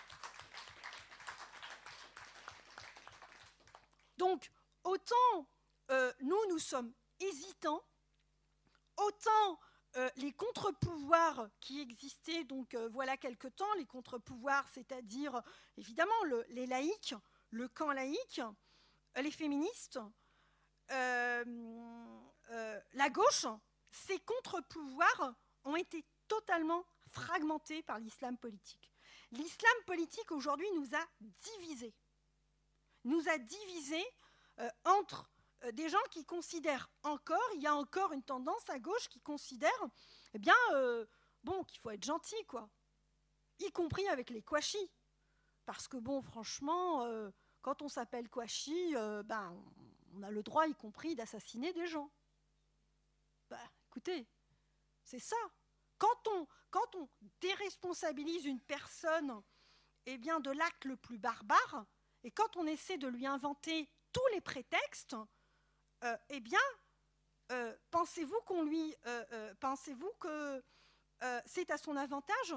donc, autant euh, nous, nous sommes hésitants, autant euh, les contre-pouvoirs qui existaient, donc euh, voilà quelque temps, les contre-pouvoirs, c'est-à-dire évidemment le, les laïcs, le camp laïque, les féministes, euh, euh, la gauche, ces contre-pouvoirs ont été totalement fragmentés par l'islam politique. L'islam politique aujourd'hui nous a divisés, nous a divisés euh, entre euh, des gens qui considèrent encore, il y a encore une tendance à gauche qui considère, eh bien, euh, bon, qu'il faut être gentil, quoi, y compris avec les Kouachis, parce que bon, franchement, euh, quand on s'appelle Kouachi, euh, ben, on a le droit, y compris, d'assassiner des gens. Ben, écoutez, c'est ça. Quand on, quand on déresponsabilise une personne, eh bien, de l'acte le plus barbare, et quand on essaie de lui inventer tous les prétextes, euh, eh bien, euh, pensez-vous qu'on lui, euh, euh, pensez-vous que euh, c'est à son avantage?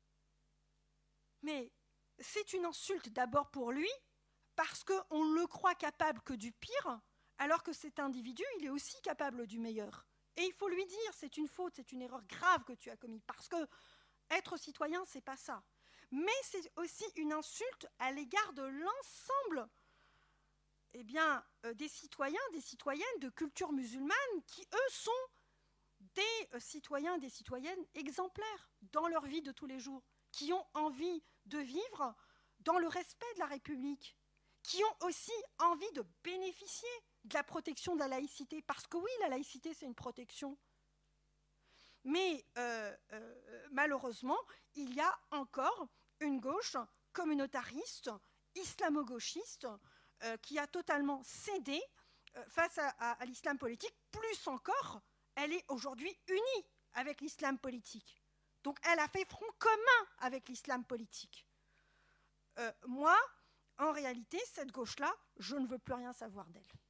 Mais c'est une insulte d'abord pour lui, parce qu'on le croit capable que du pire, alors que cet individu, il est aussi capable du meilleur. Et il faut lui dire, c'est une faute, c'est une erreur grave que tu as commise, parce que être citoyen, c'est pas ça. Mais c'est aussi une insulte à l'égard de l'ensemble eh bien, euh, des citoyens, des citoyennes de culture musulmane qui, eux, sont des euh, citoyens, des citoyennes exemplaires dans leur vie de tous les jours, qui ont envie de vivre dans le respect de la République, qui ont aussi envie de bénéficier de la protection de la laïcité, parce que oui, la laïcité, c'est une protection. Mais euh, euh, malheureusement, il y a encore une gauche communautariste, islamo-gauchiste, euh, qui a totalement cédé euh, face à, à, à l'islam politique. Plus encore, elle est aujourd'hui unie avec l'islam politique. Donc elle a fait front commun avec l'islam politique. Euh, moi, en réalité, cette gauche-là, je ne veux plus rien savoir d'elle.